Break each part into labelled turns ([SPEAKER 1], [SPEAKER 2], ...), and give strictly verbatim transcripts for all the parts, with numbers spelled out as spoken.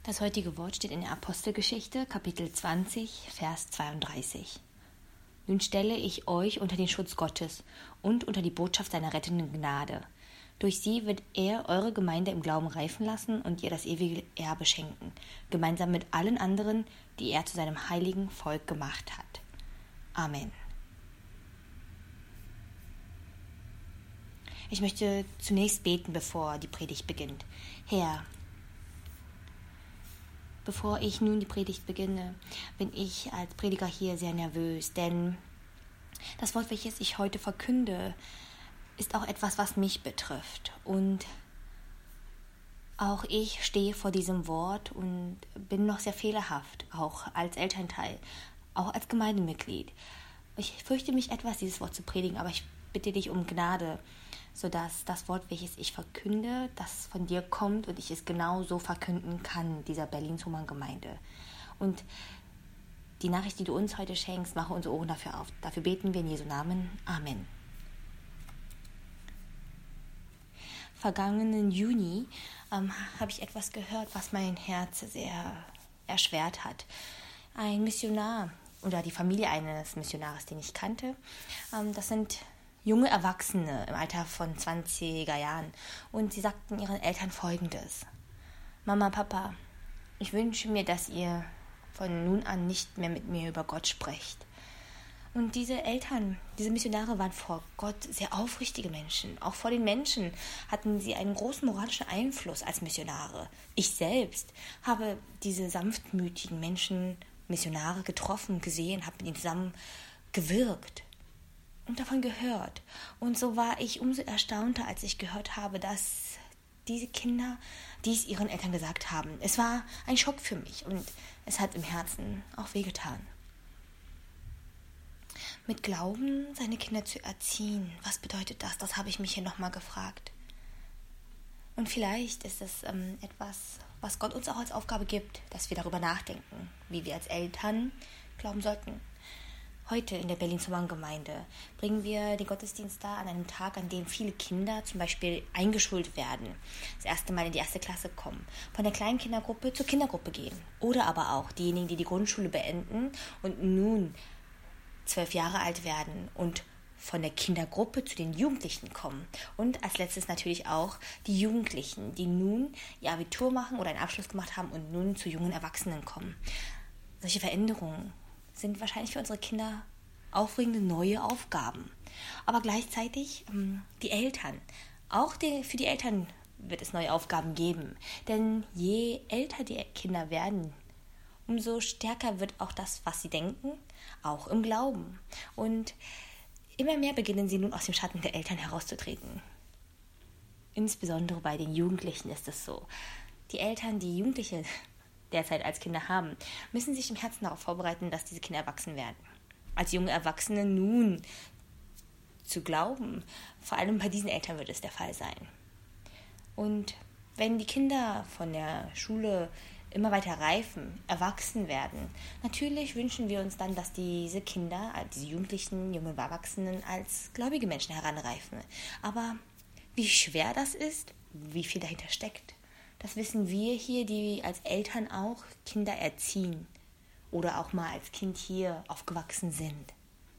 [SPEAKER 1] Das heutige Wort steht in der Apostelgeschichte, Kapitel zwanzig, Vers zweiunddreißig. Nun stelle ich euch unter den Schutz Gottes und unter die Botschaft seiner rettenden Gnade. Durch sie wird er eure Gemeinde im Glauben reifen lassen und ihr das ewige Erbe schenken, gemeinsam mit allen anderen, die er zu seinem heiligen Volk gemacht hat. Amen. Ich möchte zunächst beten, bevor die Predigt beginnt. Herr, bevor ich nun die Predigt beginne, bin ich als Prediger hier sehr nervös, denn das Wort, welches ich heute verkünde, ist auch etwas, was mich betrifft. Und auch ich stehe vor diesem Wort und bin noch sehr fehlerhaft, auch als Elternteil, auch als Gemeindemitglied. Ich fürchte mich etwas, dieses Wort zu predigen, aber ich bitte dich um Gnade, sodass das Wort, welches ich verkünde, das von dir kommt und ich es genau so verkünden kann, dieser Berlin-Zumann-Gemeinde. Und die Nachricht, die du uns heute schenkst, mache unsere Ohren dafür auf. Dafür beten wir in Jesu Namen. Amen. Vergangenen Juni ähm, habe ich etwas gehört, was mein Herz sehr erschwert hat. Ein Missionar oder die Familie eines Missionars, den ich kannte, ähm, das sind junge Erwachsene im Alter von zwanziger Jahren. Und sie sagten ihren Eltern Folgendes: Mama, Papa, ich wünsche mir, dass ihr von nun an nicht mehr mit mir über Gott sprecht. Und diese Eltern, diese Missionare waren vor Gott sehr aufrichtige Menschen. Auch vor den Menschen hatten sie einen großen moralischen Einfluss als Missionare. Ich selbst habe diese sanftmütigen Menschen, Missionare getroffen, gesehen, habe mit ihnen zusammen gewirkt und davon gehört. Und so war ich umso erstaunter, als ich gehört habe, dass diese Kinder dies ihren Eltern gesagt haben. Es war ein Schock für mich und es hat im Herzen auch wehgetan. Mit Glauben seine Kinder zu erziehen, was bedeutet das? Das habe ich mich hier nochmal gefragt. Und vielleicht ist es ähm, etwas, was Gott uns auch als Aufgabe gibt, dass wir darüber nachdenken, wie wir als Eltern glauben sollten. Heute in der Berlin-Zumann-Gemeinde bringen wir den Gottesdienst da an einem Tag, an dem viele Kinder zum Beispiel eingeschult werden, das erste Mal in die erste Klasse kommen, von der kleinen Kindergruppe zur Kindergruppe gehen. Oder aber auch diejenigen, die die Grundschule beenden und nun zwölf Jahre alt werden und von der Kindergruppe zu den Jugendlichen kommen. Und als letztes natürlich auch die Jugendlichen, die nun ihr Abitur machen oder einen Abschluss gemacht haben und nun zu jungen Erwachsenen kommen. Solche Veränderungen sind wahrscheinlich für unsere Kinder aufregende neue Aufgaben. Aber gleichzeitig ähm, die Eltern. Auch die, für die Eltern wird es neue Aufgaben geben. Denn je älter die Kinder werden, umso stärker wird auch das, was sie denken, auch im Glauben. Und immer mehr beginnen sie nun aus dem Schatten der Eltern herauszutreten. Insbesondere bei den Jugendlichen ist es so. Die Eltern, die Jugendliche derzeit als Kinder haben, müssen sich im Herzen darauf vorbereiten, dass diese Kinder erwachsen werden. Als junge Erwachsene nun zu glauben, vor allem bei diesen Eltern wird es der Fall sein. Und wenn die Kinder von der Schule immer weiter reifen, erwachsen werden, natürlich wünschen wir uns dann, dass diese Kinder, diese Jugendlichen, jungen Erwachsenen als gläubige Menschen heranreifen. Aber wie schwer das ist, wie viel dahinter steckt, das wissen wir hier, die als Eltern auch Kinder erziehen oder auch mal als Kind hier aufgewachsen sind.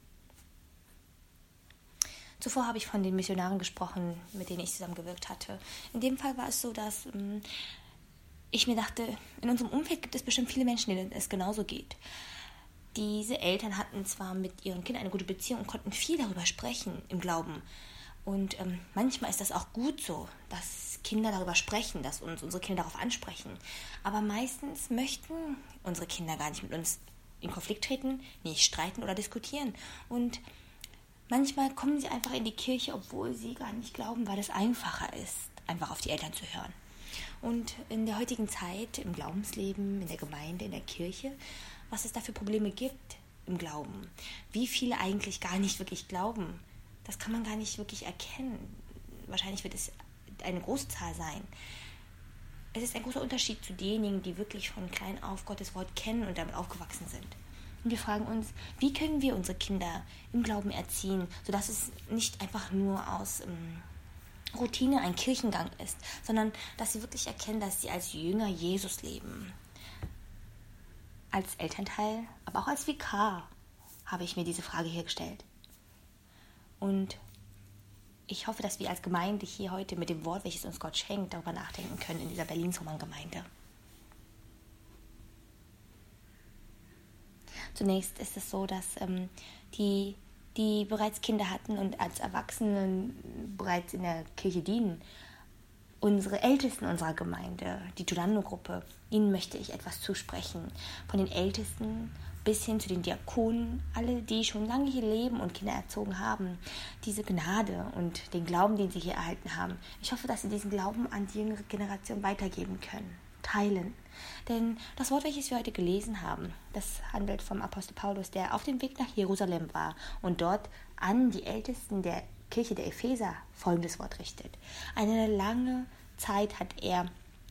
[SPEAKER 1] Zuvor habe ich von den Missionaren gesprochen, mit denen ich zusammengewirkt hatte. In dem Fall war es so, dass ähm, ich mir dachte, in unserem Umfeld gibt es bestimmt viele Menschen, denen es genauso geht. Diese Eltern hatten zwar mit ihren Kindern eine gute Beziehung und konnten viel darüber sprechen im Glauben. Und ähm, manchmal ist das auch gut so, dass Kinder darüber sprechen, dass uns unsere Kinder darauf ansprechen. Aber meistens möchten unsere Kinder gar nicht mit uns in Konflikt treten, nicht streiten oder diskutieren. Und manchmal kommen sie einfach in die Kirche, obwohl sie gar nicht glauben, weil es einfacher ist, einfach auf die Eltern zu hören. Und in der heutigen Zeit, im Glaubensleben, in der Gemeinde, in der Kirche, was es da für Probleme gibt im Glauben, wie viele eigentlich gar nicht wirklich glauben, das kann man gar nicht wirklich erkennen. Wahrscheinlich wird es eine große Zahl sein. Es ist ein großer Unterschied zu denjenigen, die wirklich von klein auf Gottes Wort kennen und damit aufgewachsen sind. Und wir fragen uns, wie können wir unsere Kinder im Glauben erziehen, sodass es nicht einfach nur aus ähm, Routine, ein Kirchengang ist, sondern dass sie wirklich erkennen, dass sie als Jünger Jesus leben. Als Elternteil, aber auch als Vikar habe ich mir diese Frage hier gestellt. Und ich hoffe, dass wir als Gemeinde hier heute mit dem Wort, welches uns Gott schenkt, darüber nachdenken können in dieser Berlin-Sommern-Gemeinde. Zunächst ist es so, dass ähm, die, die bereits Kinder hatten und als Erwachsene bereits in der Kirche dienen, unsere Ältesten unserer Gemeinde, die Giordano-Gruppe, ihnen möchte ich etwas zusprechen. Von den Ältesten bis hin zu den Diakonen, alle, die schon lange hier leben und Kinder erzogen haben, diese Gnade und den Glauben, den sie hier erhalten haben. Ich hoffe, dass sie diesen Glauben an die jüngere Generation weitergeben können, teilen. Denn das Wort, welches wir heute gelesen haben, das handelt vom Apostel Paulus, der auf dem Weg nach Jerusalem war und dort an die Ältesten der Kirche der Epheser folgendes Wort richtet. Eine lange Zeit hat er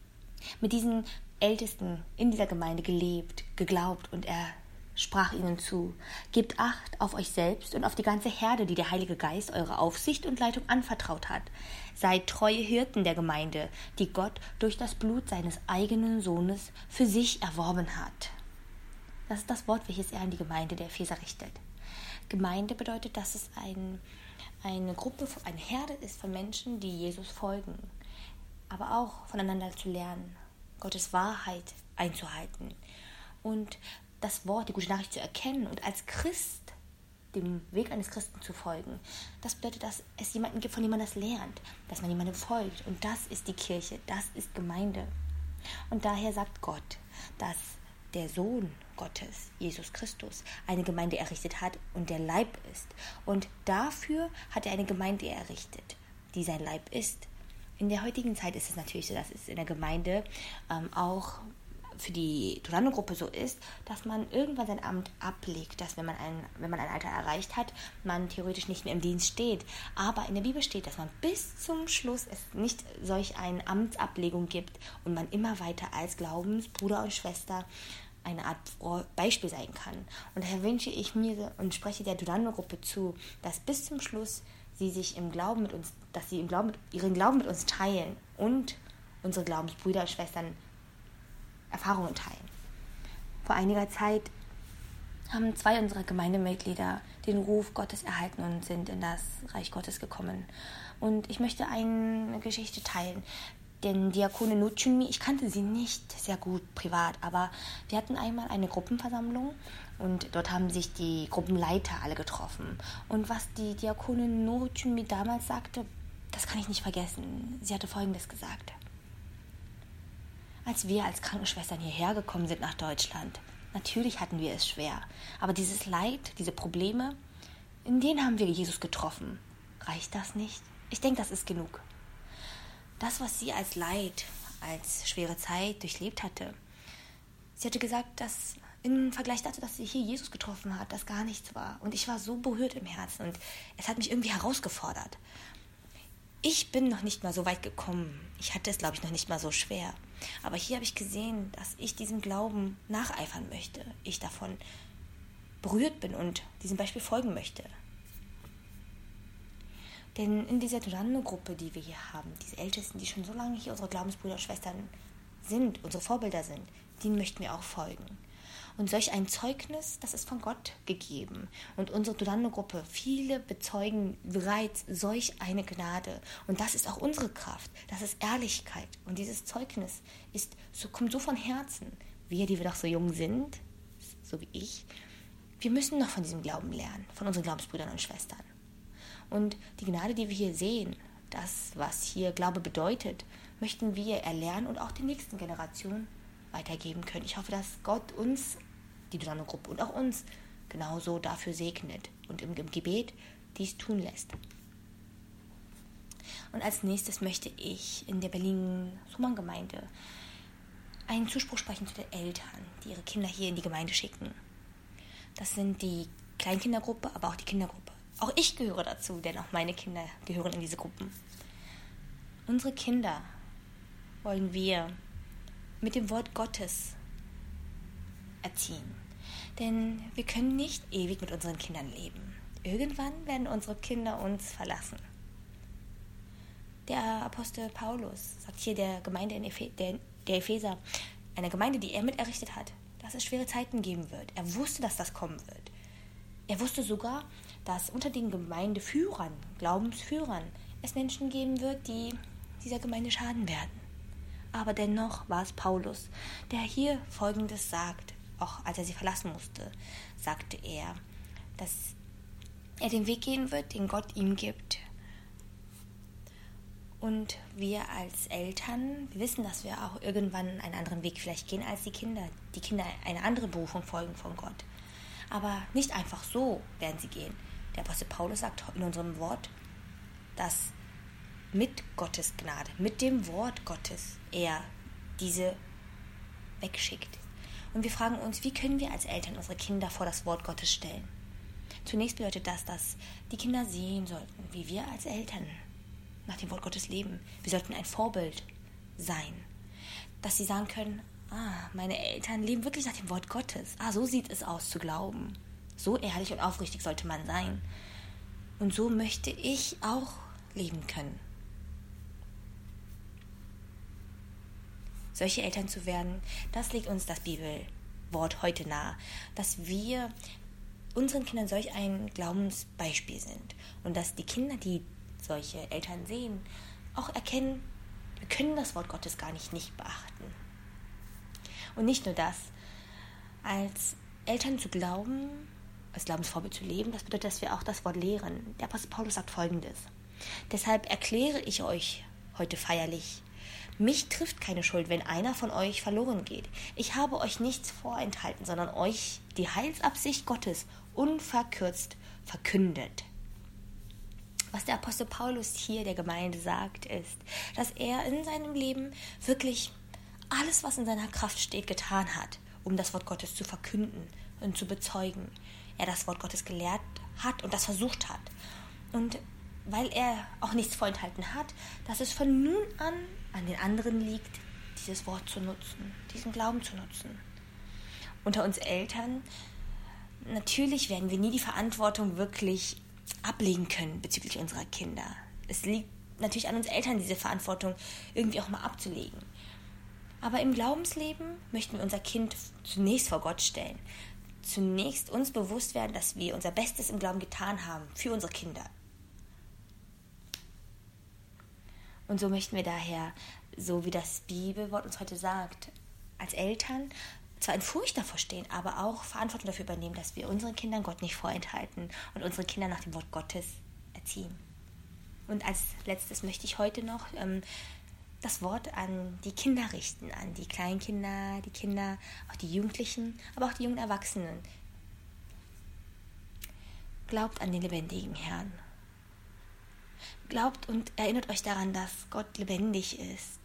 [SPEAKER 1] mit diesen Ältesten in dieser Gemeinde gelebt, geglaubt und er sprach ihnen zu: Gebt Acht auf euch selbst und auf die ganze Herde, die der Heilige Geist eure Aufsicht und Leitung anvertraut hat. Seid treue Hirten der Gemeinde, die Gott durch das Blut seines eigenen Sohnes für sich erworben hat. Das ist das Wort, welches er an die Gemeinde der Epheser richtet. Gemeinde bedeutet, dass es ein, eine Gruppe, eine Herde ist von Menschen, die Jesus folgen, aber auch voneinander zu lernen, Gottes Wahrheit einzuhalten und das Wort, die gute Nachricht zu erkennen und als Christ dem Weg eines Christen zu folgen. Das bedeutet, dass es jemanden gibt, von dem man das lernt, dass man jemandem folgt. Und das ist die Kirche, das ist Gemeinde. Und daher sagt Gott, dass der Sohn Gottes, Jesus Christus, eine Gemeinde errichtet hat und der Leib ist. Und dafür hat er eine Gemeinde errichtet, die sein Leib ist. In der heutigen Zeit ist es natürlich so, dass es in der Gemeinde ähm, auch für die Giordano-Gruppe so ist, dass man irgendwann sein Amt ablegt, dass wenn man, ein, wenn man ein Alter erreicht hat, man theoretisch nicht mehr im Dienst steht. Aber in der Bibel steht, dass man bis zum Schluss es nicht solch eine Amtsablegung gibt und man immer weiter als Glaubensbruder und Schwester eine Art Beispiel sein kann. Und daher wünsche ich mir und spreche der Giordano-Gruppe zu, dass bis zum Schluss sie sich im Glauben mit uns, dass sie im Glauben mit, ihren Glauben mit uns teilen und unsere Glaubensbrüder und Schwestern Erfahrungen teilen. Vor einiger Zeit haben zwei unserer Gemeindemitglieder den Ruf Gottes erhalten und sind in das Reich Gottes gekommen. Und ich möchte eine Geschichte teilen. Denn Diakone Nuchumi, ich kannte sie nicht sehr gut privat, aber wir hatten einmal eine Gruppenversammlung und dort haben sich die Gruppenleiter alle getroffen. Und was die Diakone Nuchumi damals sagte, das kann ich nicht vergessen. Sie hatte Folgendes gesagt: Als wir als Krankenschwestern hierher gekommen sind nach Deutschland, natürlich hatten wir es schwer, aber dieses Leid, diese Probleme, in denen haben wir Jesus getroffen. Reicht das nicht? Ich denke, das ist genug. Das, was sie als Leid, als schwere Zeit durchlebt hatte, sie hatte gesagt, dass im Vergleich dazu, dass sie hier Jesus getroffen hat, das gar nichts war. Und ich war so berührt im Herzen und es hat mich irgendwie herausgefordert. Ich bin noch nicht mal so weit gekommen. Ich hatte es, glaube ich, noch nicht mal so schwer. Aber hier habe ich gesehen, dass ich diesem Glauben nacheifern möchte. Ich davon berührt bin und diesem Beispiel folgen möchte. Denn in dieser Giordano-Gruppe, die wir hier haben, diese Ältesten, die schon so lange hier unsere Glaubensbrüder und Schwestern sind, unsere Vorbilder sind, denen möchten wir auch folgen. Und solch ein Zeugnis, das ist von Gott gegeben. Und unsere Giordano-Gruppe, viele bezeugen bereits solch eine Gnade. Und das ist auch unsere Kraft, das ist Ehrlichkeit. Und dieses Zeugnis ist, so, kommt so von Herzen. Wir, die wir doch so jung sind, so wie ich, wir müssen noch von diesem Glauben lernen, von unseren Glaubensbrüdern und Schwestern. Und die Gnade, die wir hier sehen, das, was hier Glaube bedeutet, möchten wir erlernen und auch den nächsten Generationen weitergeben können. Ich hoffe, dass Gott uns, die Giordano-Gruppe und auch uns, genauso dafür segnet und im, im Gebet dies tun lässt. Und als nächstes möchte ich in der Berlin-Sommern-Gemeinde einen Zuspruch sprechen zu den Eltern, die ihre Kinder hier in die Gemeinde schicken. Das sind die Kleinkindergruppe, aber auch die Kindergruppe. Auch ich gehöre dazu, denn auch meine Kinder gehören in diese Gruppen. Unsere Kinder wollen wir mit dem Wort Gottes erziehen. Denn wir können nicht ewig mit unseren Kindern leben. Irgendwann werden unsere Kinder uns verlassen. Der Apostel Paulus sagt hier der Gemeinde in Ephe- der, der Epheser, eine Gemeinde, die er mit errichtet hat, dass es schwere Zeiten geben wird. Er wusste, dass das kommen wird. Er wusste sogar, dass unter den Gemeindeführern, Glaubensführern, es Menschen geben wird, die dieser Gemeinde schaden werden. Aber dennoch war es Paulus, der hier Folgendes sagt, auch als er sie verlassen musste, sagte er, dass er den Weg gehen wird, den Gott ihm gibt. Und wir als Eltern, wir wissen, dass wir auch irgendwann einen anderen Weg vielleicht gehen als die Kinder. Die Kinder eine andere Berufung folgen von Gott. Aber nicht einfach so werden sie gehen. Der Apostel Paulus sagt in unserem Wort, dass mit Gottes Gnade, mit dem Wort Gottes, er diese wegschickt. Und wir fragen uns, wie können wir als Eltern unsere Kinder vor das Wort Gottes stellen? Zunächst bedeutet das, dass die Kinder sehen sollten, wie wir als Eltern nach dem Wort Gottes leben. Wir sollten ein Vorbild sein, dass sie sagen können, ah, meine Eltern leben wirklich nach dem Wort Gottes. Ah, so sieht es aus zu glauben. So ehrlich und aufrichtig sollte man sein. Und so möchte ich auch leben können. Solche Eltern zu werden, das legt uns das Bibelwort heute nahe, dass wir unseren Kindern solch ein Glaubensbeispiel sind und dass die Kinder, die solche Eltern sehen, auch erkennen, wir können das Wort Gottes gar nicht nicht beachten. Und nicht nur das, als Eltern zu glauben, als Glaubensvorbild zu leben, das bedeutet, dass wir auch das Wort lehren. Der Apostel Paulus sagt Folgendes: Deshalb erkläre ich euch heute feierlich, mich trifft keine Schuld, wenn einer von euch verloren geht. Ich habe euch nichts vorenthalten, sondern euch die Heilsabsicht Gottes unverkürzt verkündet. Was der Apostel Paulus hier der Gemeinde sagt, ist, dass er in seinem Leben wirklich alles, was in seiner Kraft steht, getan hat, um das Wort Gottes zu verkünden und zu bezeugen. Er das Wort Gottes gelehrt hat und das versucht hat. Und weil er auch nichts vorenthalten hat, dass es von nun an an den anderen liegt, dieses Wort zu nutzen, diesen Glauben zu nutzen. Unter uns Eltern, natürlich werden wir nie die Verantwortung wirklich ablegen können bezüglich unserer Kinder. Es liegt natürlich an uns Eltern, diese Verantwortung irgendwie auch mal abzulegen. Aber im Glaubensleben möchten wir unser Kind zunächst vor Gott stellen. Zunächst uns bewusst werden, dass wir unser Bestes im Glauben getan haben für unsere Kinder. Und so möchten wir daher, so wie das Bibelwort uns heute sagt, als Eltern zwar in Furcht davor stehen, aber auch Verantwortung dafür übernehmen, dass wir unseren Kindern Gott nicht vorenthalten und unsere Kinder nach dem Wort Gottes erziehen. Und als letztes möchte ich heute noch ähm, das Wort an die Kinder richten, an die Kleinkinder, die Kinder, auch die Jugendlichen, aber auch die jungen Erwachsenen. Glaubt an den lebendigen Herrn. Glaubt und erinnert euch daran, dass Gott lebendig ist.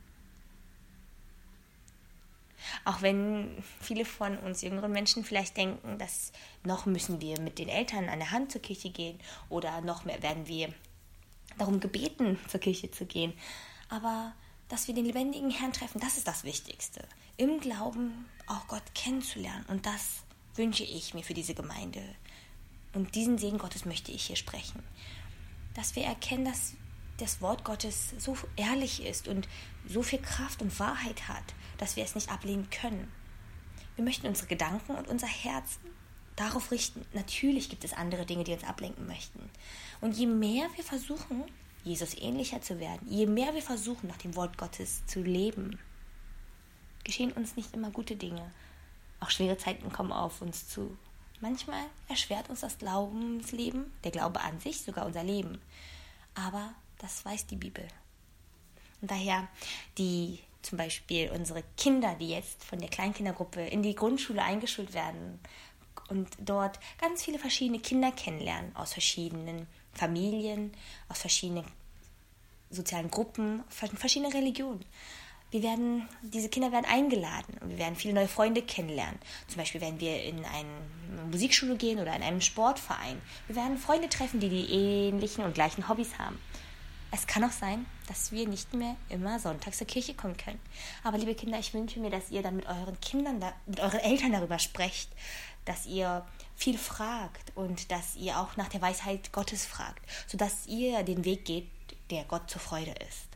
[SPEAKER 1] Auch wenn viele von uns jüngeren Menschen vielleicht denken, dass noch müssen wir mit den Eltern an der Hand zur Kirche gehen oder noch mehr werden wir darum gebeten, zur Kirche zu gehen. Aber dass wir den lebendigen Herrn treffen, das ist das Wichtigste. Im Glauben auch Gott kennenzulernen. Und das wünsche ich mir für diese Gemeinde. Und diesen Segen Gottes möchte ich hier sprechen. Dass wir erkennen, dass das Wort Gottes so ehrlich ist und so viel Kraft und Wahrheit hat, dass wir es nicht ablehnen können. Wir möchten unsere Gedanken und unser Herz darauf richten. Natürlich gibt es andere Dinge, die uns ablenken möchten. Und je mehr wir versuchen, Jesus ähnlicher zu werden, je mehr wir versuchen, nach dem Wort Gottes zu leben, geschehen uns nicht immer gute Dinge. Auch schwere Zeiten kommen auf uns zu. Manchmal erschwert uns das Glaubensleben, der Glaube an sich, sogar unser Leben. Aber das weiß die Bibel. Und daher die zum Beispiel unsere Kinder, die jetzt von der Kleinkindergruppe in die Grundschule eingeschult werden und dort ganz viele verschiedene Kinder kennenlernen, aus verschiedenen Familien, aus verschiedenen sozialen Gruppen, verschiedene Religionen. Wir werden, diese Kinder werden eingeladen und wir werden viele neue Freunde kennenlernen. Zum Beispiel werden wir in eine Musikschule gehen oder in einen Sportverein. Wir werden Freunde treffen, die die ähnlichen und gleichen Hobbys haben. Es kann auch sein, dass wir nicht mehr immer sonntags zur Kirche kommen können. Aber liebe Kinder, ich wünsche mir, dass ihr dann mit euren Kindern, mit euren Eltern darüber sprecht, dass ihr viel fragt und dass ihr auch nach der Weisheit Gottes fragt, sodass ihr den Weg geht, der Gott zur Freude ist.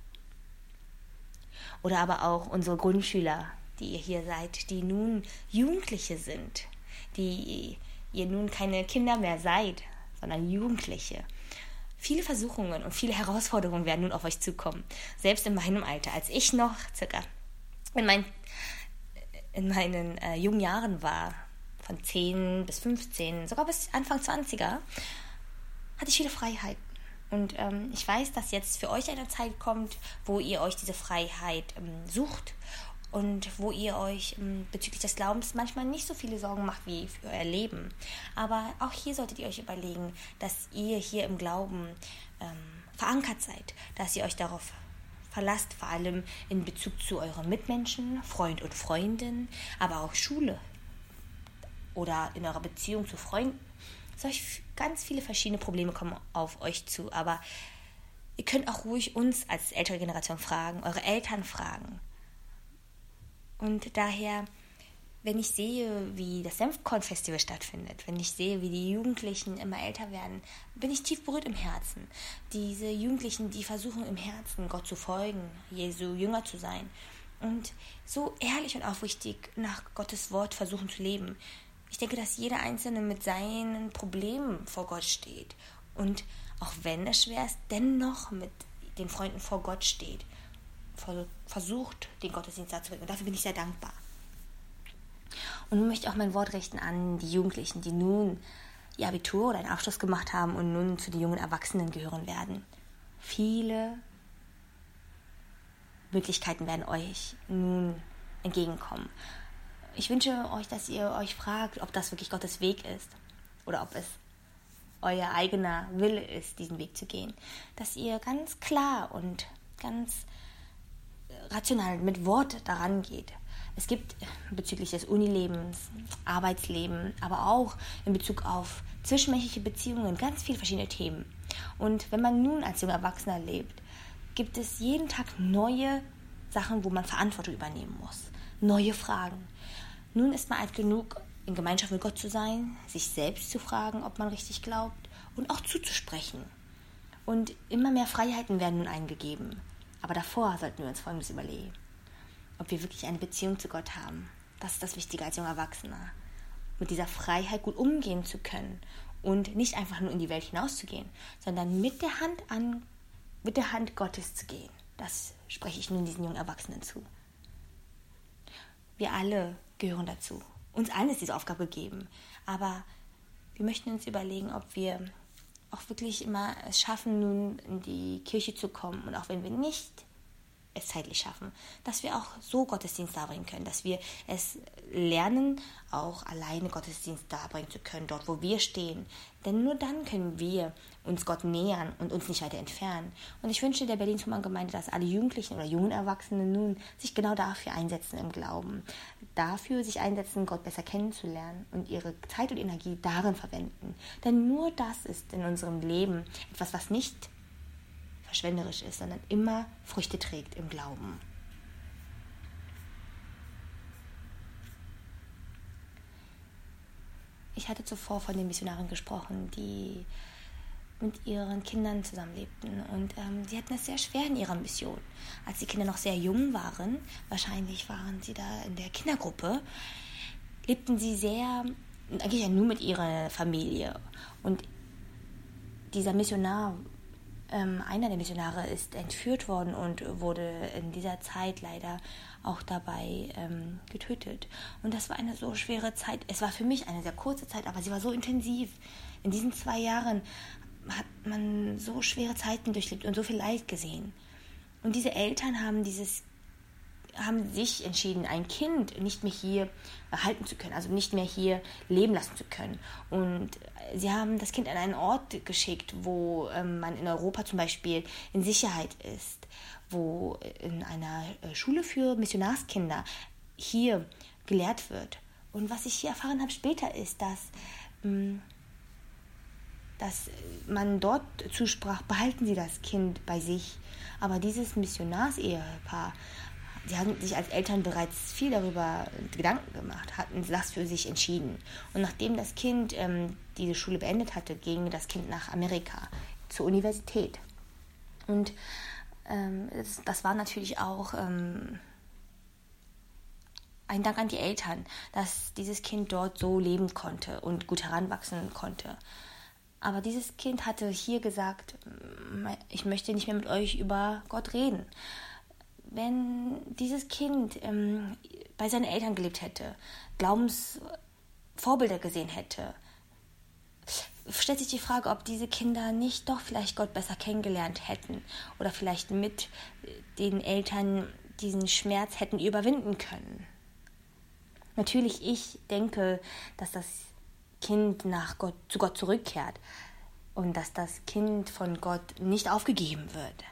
[SPEAKER 1] Oder aber auch unsere Grundschüler, die ihr hier seid, die nun Jugendliche sind, die ihr nun keine Kinder mehr seid, sondern Jugendliche. Viele Versuchungen und viele Herausforderungen werden nun auf euch zukommen. Selbst in meinem Alter, als ich noch circa in, mein, in meinen äh, jungen Jahren war, von zehn bis fünfzehn, sogar bis Anfang zwanziger, hatte ich viele Freiheiten. Und ähm, ich weiß, dass jetzt für euch eine Zeit kommt, wo ihr euch diese Freiheit ähm, sucht und wo ihr euch ähm, bezüglich des Glaubens manchmal nicht so viele Sorgen macht wie für euer Leben. Aber auch hier solltet ihr euch überlegen, dass ihr hier im Glauben ähm, verankert seid, dass ihr euch darauf verlasst, vor allem in Bezug zu euren Mitmenschen, Freund und Freundin, aber auch Schule oder in eurer Beziehung zu Freunden. Solch ganz viele verschiedene Probleme kommen auf euch zu, aber ihr könnt auch ruhig uns als ältere Generation fragen, eure Eltern fragen. Und daher, wenn ich sehe, wie das Senfkorn-Festival stattfindet, wenn ich sehe, wie die Jugendlichen immer älter werden, bin ich tief berührt im Herzen. Diese Jugendlichen, die versuchen im Herzen Gott zu folgen, Jesu Jünger zu sein und so ehrlich und aufrichtig nach Gottes Wort versuchen zu leben. Ich denke, dass jeder Einzelne mit seinen Problemen vor Gott steht und auch wenn es schwer ist, dennoch mit den Freunden vor Gott steht, versucht, den Gottesdienst dazu bringen. Und dafür bin ich sehr dankbar. Und nun möchte ich auch mein Wort richten an die Jugendlichen, die nun ihr Abitur oder einen Abschluss gemacht haben und nun zu den jungen Erwachsenen gehören werden. Viele Möglichkeiten werden euch nun entgegenkommen. Ich wünsche euch, dass ihr euch fragt, ob das wirklich Gottes Weg ist oder ob es euer eigener Wille ist, diesen Weg zu gehen. Dass ihr ganz klar und ganz rational mit Wort daran geht. Es gibt bezüglich des Unilebens, Arbeitsleben, aber auch in Bezug auf zwischenmenschliche Beziehungen ganz viele verschiedene Themen. Und wenn man nun als junger Erwachsener lebt, gibt es jeden Tag neue Sachen, wo man Verantwortung übernehmen muss. Neue Fragen. Nun ist man alt genug, in Gemeinschaft mit Gott zu sein, sich selbst zu fragen, ob man richtig glaubt und auch zuzusprechen. Und immer mehr Freiheiten werden nun eingegeben. Aber davor sollten wir uns Folgendes überlegen. Ob wir wirklich eine Beziehung zu Gott haben. Das ist das Wichtige als junger Erwachsener. Mit dieser Freiheit gut umgehen zu können und nicht einfach nur in die Welt hinauszugehen, sondern mit der Hand an, mit der Hand Gottes zu gehen. Das spreche ich nun diesen jungen Erwachsenen zu. Wir alle gehören dazu. Uns allen ist diese Aufgabe gegeben. Aber wir möchten uns überlegen, ob wir auch wirklich immer es schaffen, nun in die Kirche zu kommen. Und auch wenn wir nicht es zeitlich schaffen, dass wir auch so Gottesdienst darbringen können, dass wir es lernen, auch alleine Gottesdienst darbringen zu können, dort wo wir stehen. Denn nur dann können wir uns Gott nähern und uns nicht weiter entfernen. Und ich wünsche der Berlin-Thumann-Gemeinde, dass alle Jugendlichen oder jungen Erwachsenen nun sich genau dafür einsetzen im Glauben. Dafür sich einsetzen, Gott besser kennenzulernen und ihre Zeit und Energie darin verwenden. Denn nur das ist in unserem Leben etwas, was nicht verschwenderisch ist, sondern immer Früchte trägt im Glauben. Ich hatte zuvor von den Missionaren gesprochen, die mit ihren Kindern zusammenlebten und ähm, sie hatten es sehr schwer in ihrer Mission. Als die Kinder noch sehr jung waren, wahrscheinlich waren sie da in der Kindergruppe, lebten sie sehr, eigentlich ja nur mit ihrer Familie. Und dieser Missionar, ähm, einer der Missionare ist entführt worden und wurde in dieser Zeit leider auch dabei ähm, getötet. Und das war eine so schwere Zeit. Es war für mich eine sehr kurze Zeit, aber sie war so intensiv. In diesen zwei Jahren hat man so schwere Zeiten durchlebt und so viel Leid gesehen. Und diese Eltern haben dieses haben sich entschieden, ein Kind nicht mehr hier behalten zu können, also nicht mehr hier leben lassen zu können. Und sie haben das Kind an einen Ort geschickt, wo ähm, man in Europa zum Beispiel in Sicherheit ist, wo in einer Schule für Missionarskinder hier gelehrt wird. Und was ich hier erfahren habe später ist, dass, ähm, dass man dort zusprach, behalten Sie das Kind bei sich. Aber dieses Missionarsehepaar, sie haben sich als Eltern bereits viel darüber Gedanken gemacht, hatten das für sich entschieden. Und nachdem das Kind ähm, diese Schule beendet hatte, ging das Kind nach Amerika zur Universität. Und ähm, das, das war natürlich auch ähm, ein Dank an die Eltern, dass dieses Kind dort so leben konnte und gut heranwachsen konnte. Aber dieses Kind hatte hier gesagt, ich möchte nicht mehr mit euch über Gott reden. Wenn dieses Kind ähm, bei seinen Eltern gelebt hätte, Glaubensvorbilder gesehen hätte, stellt sich die Frage, ob diese Kinder nicht doch vielleicht Gott besser kennengelernt hätten oder vielleicht mit den Eltern diesen Schmerz hätten überwinden können. Natürlich, ich denke, dass das Kind nach Gott, zu Gott zurückkehrt und dass das Kind von Gott nicht aufgegeben wird.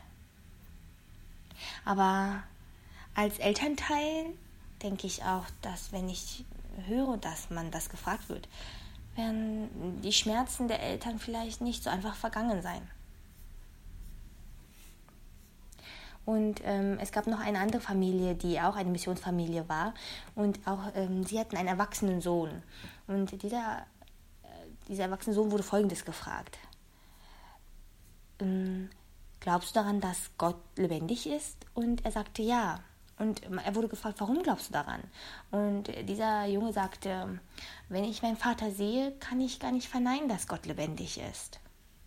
[SPEAKER 1] Aber als Elternteil denke ich auch, dass wenn ich höre, dass man das gefragt wird, werden die Schmerzen der Eltern vielleicht nicht so einfach vergangen sein. Und ähm, es gab noch eine andere Familie, die auch eine Missionsfamilie war. Und auch ähm, sie hatten einen erwachsenen Sohn. Und dieser, äh, dieser erwachsene Sohn wurde Folgendes gefragt. Ähm, glaubst du daran, dass Gott lebendig ist? Und er sagte ja. Und er wurde gefragt, warum glaubst du daran? Und dieser Junge sagte, wenn ich meinen Vater sehe, kann ich gar nicht verneinen, dass Gott lebendig ist.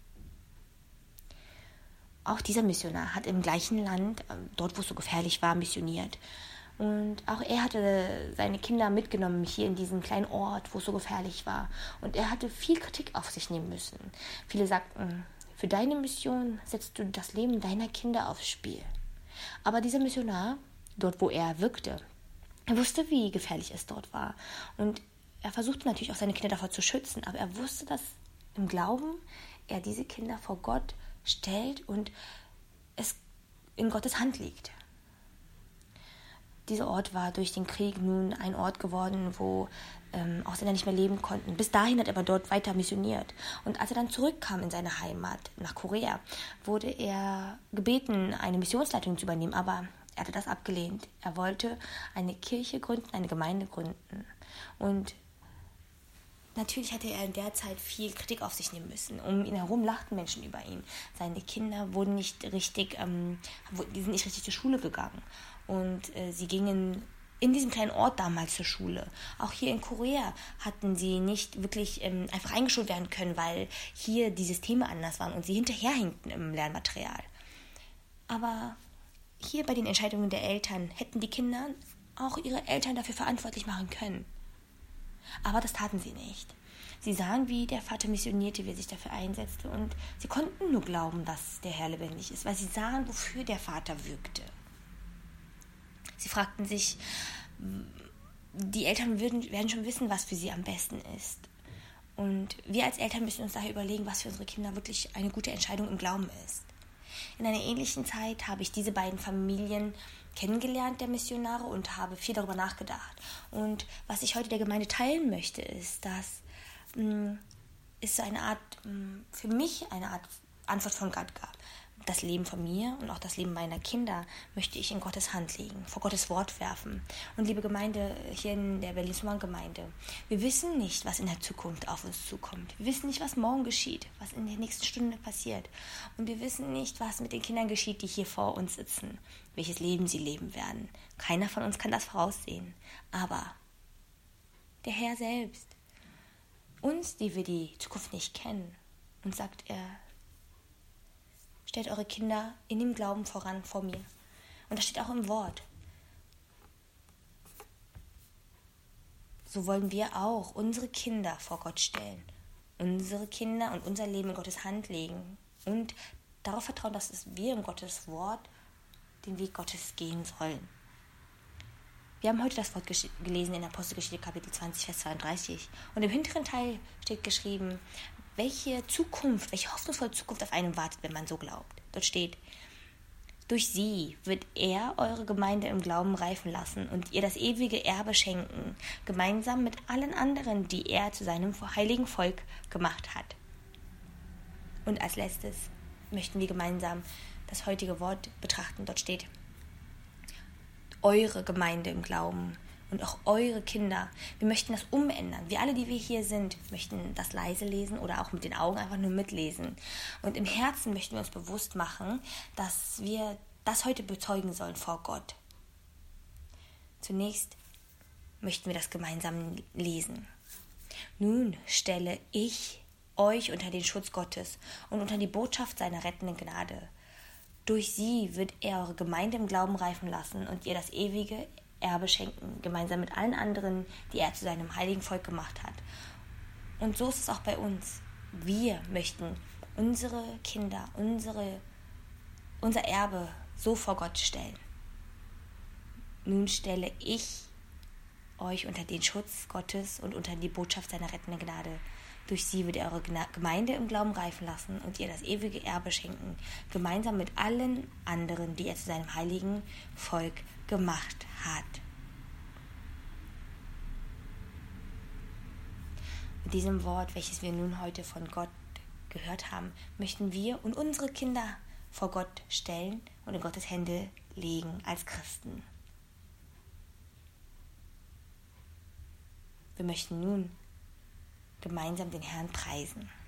[SPEAKER 1] Auch dieser Missionar hat im gleichen Land, dort wo es so gefährlich war, missioniert. Und auch er hatte seine Kinder mitgenommen hier in diesen kleinen Ort, wo es so gefährlich war. Und er hatte viel Kritik auf sich nehmen müssen. Viele sagten, für deine Mission setzt du das Leben deiner Kinder aufs Spiel. Aber dieser Missionar, dort wo er wirkte, er wusste, wie gefährlich es dort war. Und er versuchte natürlich auch seine Kinder davor zu schützen. Aber er wusste, dass im Glauben er diese Kinder vor Gott stellt und es in Gottes Hand liegt. Dieser Ort war durch den Krieg nun ein Ort geworden, wo ähm, Ausländer nicht mehr leben konnten. Bis dahin hat er aber dort weiter missioniert. Und als er dann zurückkam in seine Heimat, nach Korea, wurde er gebeten, eine Missionsleitung zu übernehmen, aber er hatte das abgelehnt. Er wollte eine Kirche gründen, eine Gemeinde gründen. Und natürlich hatte er in der Zeit viel Kritik auf sich nehmen müssen. Um ihn herum lachten Menschen über ihn. Seine Kinder wurden nicht richtig, ähm, die sind nicht richtig zur Schule gegangen. Und äh, sie gingen in diesem kleinen Ort damals zur Schule. Auch hier in Korea hatten sie nicht wirklich ähm, einfach eingeschult werden können, weil hier die Systeme anders waren und sie hinterherhinkten im Lernmaterial. Aber hier bei den Entscheidungen der Eltern hätten die Kinder auch ihre Eltern dafür verantwortlich machen können. Aber das taten sie nicht. Sie sahen, wie der Vater missionierte, wie er sich dafür einsetzte und sie konnten nur glauben, dass der Herr lebendig ist, weil sie sahen, wofür der Vater wirkte. Sie fragten sich, die Eltern würden, werden schon wissen, was für sie am besten ist. Und wir als Eltern müssen uns daher überlegen, was für unsere Kinder wirklich eine gute Entscheidung im Glauben ist. In einer ähnlichen Zeit habe ich diese beiden Familien kennengelernt, der Missionare, und habe viel darüber nachgedacht. Und was ich heute der Gemeinde teilen möchte, ist, dass mh, es so eine Art, mh, für mich eine Art Antwort von Gott gab. Das Leben von mir und auch das Leben meiner Kinder möchte ich in Gottes Hand legen, vor Gottes Wort werfen. Und liebe Gemeinde, hier in der Berlin-Gemeinde, wir wissen nicht, was in der Zukunft auf uns zukommt. Wir wissen nicht, was morgen geschieht, was in der nächsten Stunde passiert. Und wir wissen nicht, was mit den Kindern geschieht, die hier vor uns sitzen, welches Leben sie leben werden. Keiner von uns kann das voraussehen. Aber der Herr selbst, uns, die wir die Zukunft nicht kennen, uns sagt er, stellt eure Kinder in dem Glauben voran vor mir. Und das steht auch im Wort. So wollen wir auch unsere Kinder vor Gott stellen. Unsere Kinder und unser Leben in Gottes Hand legen. Und darauf vertrauen, dass wir in Gottes Wort den Weg Gottes gehen sollen. Wir haben heute das Wort gelesen in Apostelgeschichte Kapitel zwanzig, Vers zweiunddreißig. Und im hinteren Teil steht geschrieben, welche Zukunft, welche hoffnungsvolle Zukunft auf einen wartet, wenn man so glaubt. Dort steht, durch sie wird er eure Gemeinde im Glauben reifen lassen und ihr das ewige Erbe schenken, gemeinsam mit allen anderen, die er zu seinem heiligen Volk gemacht hat. Und als letztes möchten wir gemeinsam das heutige Wort betrachten. Dort steht, eure Gemeinde im Glauben. und auch eure Kinder. Wir möchten das umändern. Wir alle, die wir hier sind, möchten das leise lesen oder auch mit den Augen einfach nur mitlesen. Und im Herzen möchten wir uns bewusst machen, dass wir das heute bezeugen sollen vor Gott. Zunächst möchten wir das gemeinsam lesen. Nun stelle ich euch unter den Schutz Gottes und unter die Botschaft seiner rettenden Gnade. Durch sie wird er eure Gemeinde im Glauben reifen lassen und ihr das ewige Erbe schenken, gemeinsam mit allen anderen, die er zu seinem heiligen Volk gemacht hat. Und so ist es auch bei uns. Wir möchten unsere Kinder, unsere, unser Erbe so vor Gott stellen. Nun stelle ich euch unter den Schutz Gottes und unter die Botschaft seiner rettenden Gnade. Durch sie wird er eure Gemeinde im Glauben reifen lassen und ihr das ewige Erbe schenken, gemeinsam mit allen anderen, die er zu seinem heiligen Volk gemacht hat. Mit diesem Wort, welches wir nun heute von Gott gehört haben, möchten wir und unsere Kinder vor Gott stellen und in Gottes Hände legen als Christen. Wir möchten nun gemeinsam den Herrn preisen.